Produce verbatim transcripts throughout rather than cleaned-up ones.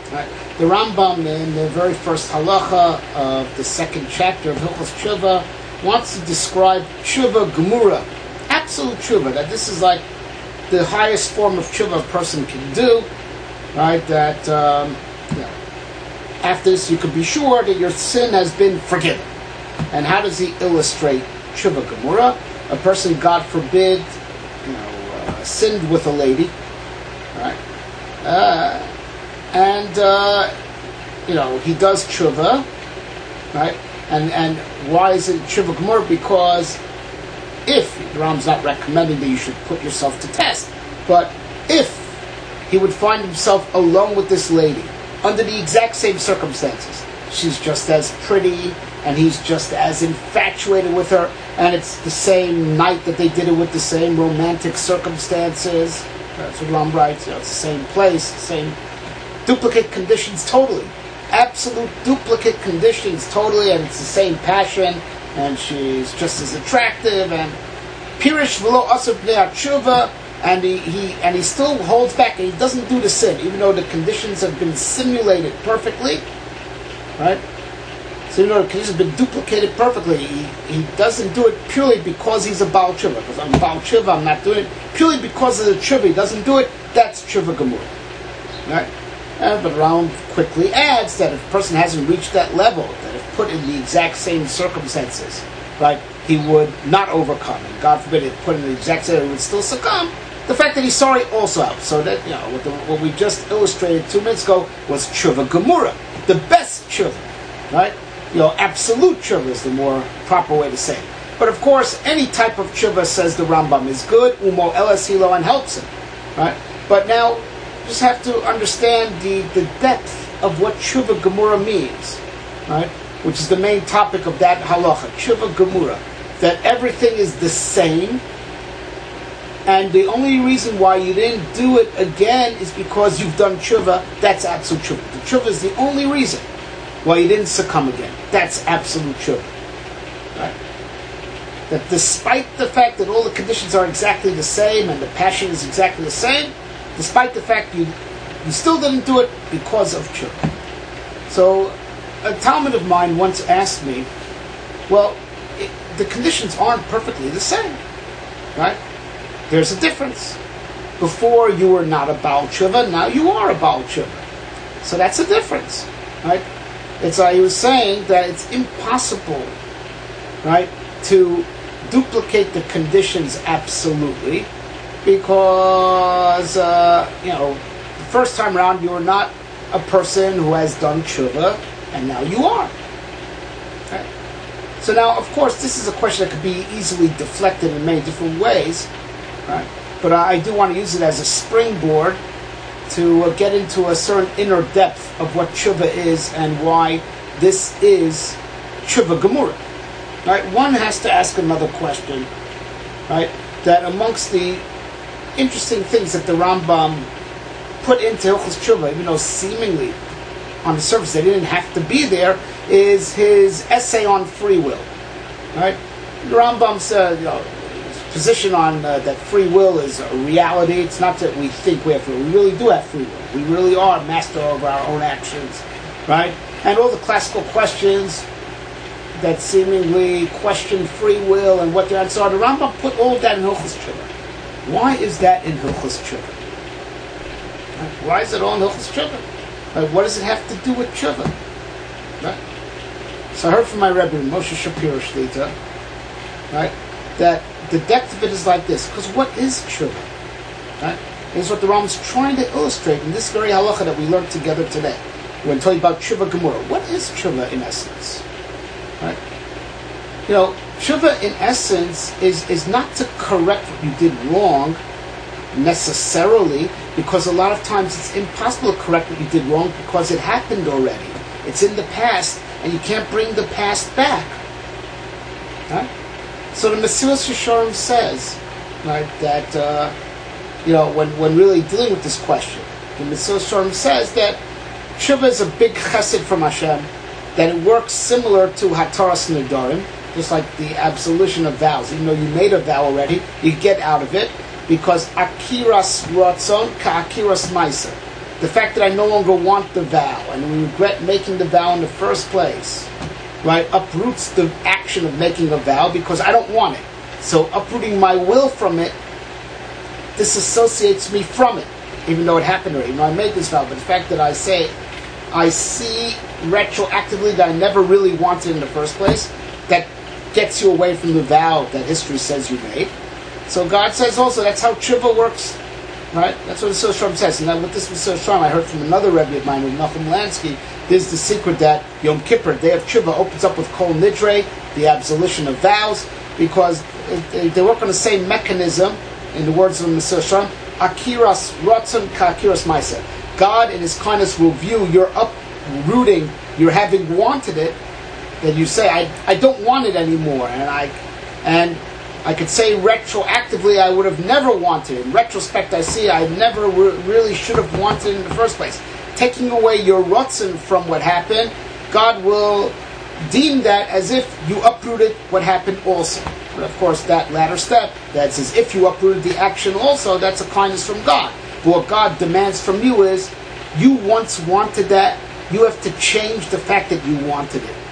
Right? The Rambam, in the very first halacha of the second chapter of Hilchos Tshuva, wants to describe tshuva gemura, absolute tshuva, that this is like the highest form of tshuva a person can do, right? That um, you know, after this you can be sure that your sin has been forgiven. And how does he illustrate tshuva gemura? A person, God forbid, you know, uh, sinned with a lady, right? Uh, and uh, you know, he does tshuva, right? And and why is it tshuva gemura? Because if, the Ram's not recommending that you should put yourself to test, but if he would find himself alone with this lady under the exact same circumstances, she's just as pretty, and he's just as infatuated with her, and it's the same night that they did it with the same romantic circumstances. That's what Ram writes. You know, it's the same place, the same duplicate conditions, totally, absolute duplicate conditions, totally, and it's the same passion, and she's just as attractive, and pirish v'lo asur b'nei tshuva, and he, he and he still holds back, and he doesn't do the sin, even though the conditions have been simulated perfectly, right? So, you know, the conditions have been duplicated perfectly. He, he doesn't do it purely because he's a Baal Tshuva. Because I'm a Baal Tshuva, I'm not doing it. Purely because of the Tshuva, he doesn't do it. That's Tshuva Gemura. Right? And the Ram quickly adds that if a person hasn't reached that level, that if put in the exact same circumstances, right, he would not overcome. And God forbid, if put in the exact same, he would still succumb. The fact that he's sorry also helps. So that, you know, what, the, what we just illustrated two minutes ago was Tshuva Gemura. The best Tshuva. Right? You know, absolute tshuva is the more proper way to say it. But of course, any type of tshuva, says the Rambam, is good, umo elas hilo, and helps him. Right? But now, you just have to understand the, the depth of what tshuva gemura means. Right? Which is the main topic of that halacha, tshuva gemura. That everything is the same, and the only reason why you didn't do it again is because you've done tshuva. That's absolute tshuva. The tshuva is the only reason why you didn't succumb again. That's absolute tshuva. Right? That despite the fact that all the conditions are exactly the same and the passion is exactly the same, despite the fact you you still didn't do it because of tshuva. So a Talmud of mine once asked me, well, it, the conditions aren't perfectly the same. Right? There's a difference. Before you were not a Baal Tshuva, now you are a Baal Tshuva. So that's a difference. Right? It's like he was saying that it's impossible, right, to duplicate the conditions absolutely, because uh, you know, the first time around you were not a person who has done tshuva, and now you are. Right? So now, of course, this is a question that could be easily deflected in many different ways, right? But I do want to use it as a springboard to uh, get into a certain inner depth of what tshuva is and why this is tshuva gemura. Right? One has to ask another question, right? That amongst the interesting things that the Rambam put into Hilchos Tshuva, even though seemingly on the surface they didn't have to be there, is his essay on free will. Right? The Rambam's uh, you know, position on uh, that free will is a reality. It's not that we think we have free will. We really do have free will. We really are master of our own actions, right? And all the classical questions that seemingly question free will and what the answer are, the Rambam put all of that in Hilchos Tshuva. Why is that in Hilchos Tshuva? Right? Why is it all in Hilchos Tshuva? Right? What does it have to do with tshuva? Right? So I heard from my Rebbe, Moshe Shapiro Shlita, right, that the depth of it is like this. Because what is tshuva? Right? Is what the Rambam is trying to illustrate in this very halacha that we learned together today. We're going to tell you about tshuva gemura. What is tshuva in essence? Right? You know, tshuva in essence is, is not to correct what you did wrong necessarily, because a lot of times it's impossible to correct what you did wrong because it happened already. It's in the past, and you can't bring the past back. Right? So the Mesilas Yesharim says, right, that uh, you know, when, when really dealing with this question, the Mesilas Yesharim says that tshuva is a big chesed from Hashem, that it works similar to Hataras Nedarim, just like the absolution of vows. Even though you made a vow already, you get out of it, because Akiras Ratzon ka Akiras Meiser. the fact that I no longer want the vow and regret making the vow in the first place, right, uproots the action of making a vow because I don't want it. So uprooting my will from it disassociates me from it, even though it happened already. You know, I made this vow, but the fact that I say, I see retroactively that I never really wanted in the first place, that gets you away from the vow that history says you made. So God says also that's how tshuva works, right? That's what the Mesillas Yesharim says. And now with this Mesillas Yesharim, I heard from another Rebbe of mine, with Nachum Lansky, there's the secret that Yom Kippur, Day of Tshuva, opens up with Kol Nidre, the absolution of vows, because they work on the same mechanism, in the words of the Mesillas Yesharim, Akiras Ratzon Ka Akiras Maisa. God in His kindness will view your uprooting, your having wanted it, that you say, I, I don't want it anymore, and I and I could say retroactively I would have never wanted it. In retrospect, I see I never re- really should have wanted it in the first place. Taking away your rutzin from what happened, God will deem that as if you uprooted what happened also. But of course, that latter step, that's as if you uprooted the action also, that's a kindness from God. But what God demands from you is, you once wanted that, you have to change the fact that you wanted it.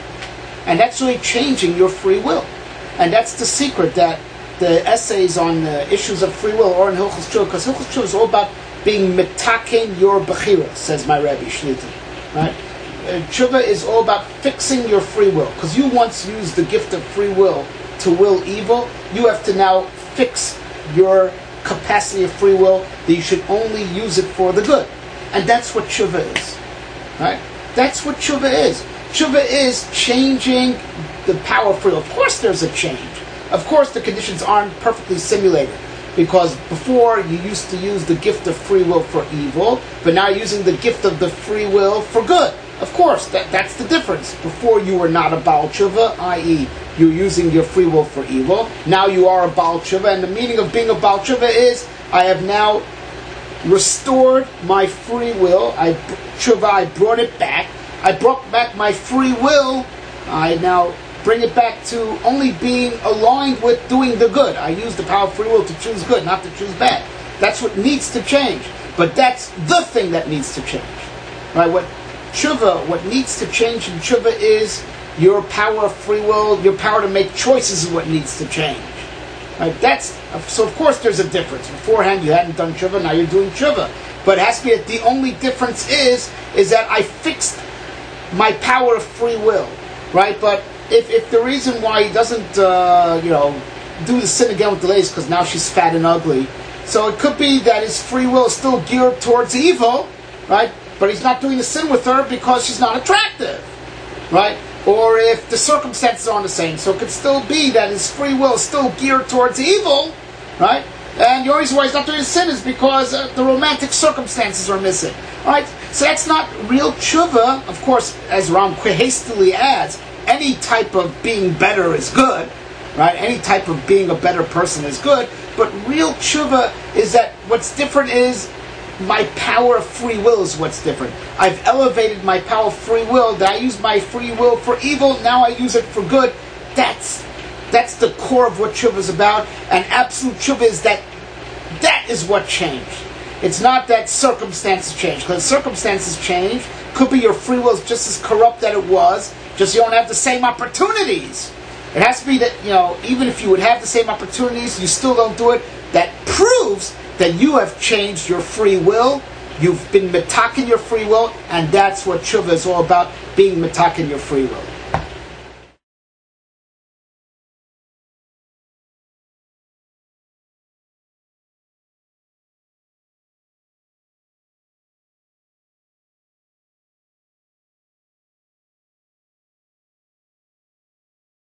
And that's really changing your free will. And that's the secret that the essays on the issues of free will are in Hilchos Tshuva, because Hilchos Tshuva is all about being mitaken your bechira, says my Rebbe Shlita. Right? Uh, Tshuva is all about fixing your free will, because you once used the gift of free will to will evil. You have to now fix your capacity of free will, that you should only use it for the good. And that's what tshuva is. Right? That's what tshuva is. Tshuva is changing the power of free will. Of course there's a change. Of course the conditions aren't perfectly simulated. Because before you used to use the gift of free will for evil, but now you're using the gift of the free will for good. Of course, that, that's the difference. Before you were not a Baal Tshuva, that is you're using your free will for evil. Now you are a Baal Tshuva, and the meaning of being a Baal Tshuva is, I have now restored my free will. I Tshuva, I brought it back. I brought back my free will. I now bring it back to only being aligned with doing the good. I use the power of free will to choose good, not to choose bad. That's what needs to change. But that's the thing that needs to change. Right? What tshuva, what needs to change in tshuva is your power of free will, your power to make choices is what needs to change. Right? That's so. Of course, there's a difference. Beforehand, you hadn't done tshuva. Now you're doing tshuva. But it has to be that the only difference is is that I fixed my power of free will. Right? But if if the reason why he doesn't, uh, you know, do the sin again with the ladies because now she's fat and ugly, so it could be that his free will is still geared towards evil, right? But he's not doing the sin with her because she's not attractive, right? Or if the circumstances aren't the same, so it could still be that his free will is still geared towards evil, right? And the only reason why he's not doing the sin is because uh, the romantic circumstances are missing, right? So that's not real tshuva. Of course, as Ram hastily adds, any type of being better is good, right? Any type of being a better person is good. But real tshuva is that what's different is my power of free will is what's different. I've elevated my power of free will. That I use my free will for evil. Now I use it for good. That's that's the core of what tshuva is about. And absolute tshuva is that that is what changed. It's not that circumstances change. Because circumstances change. Could be your free will is just as corrupt that it was. Just you don't have the same opportunities. It has to be that, you know, even if you would have the same opportunities, you still don't do it. That proves that you have changed your free will. You've been mitaken your free will, and that's what tshuva is all about, being mitaken your free will.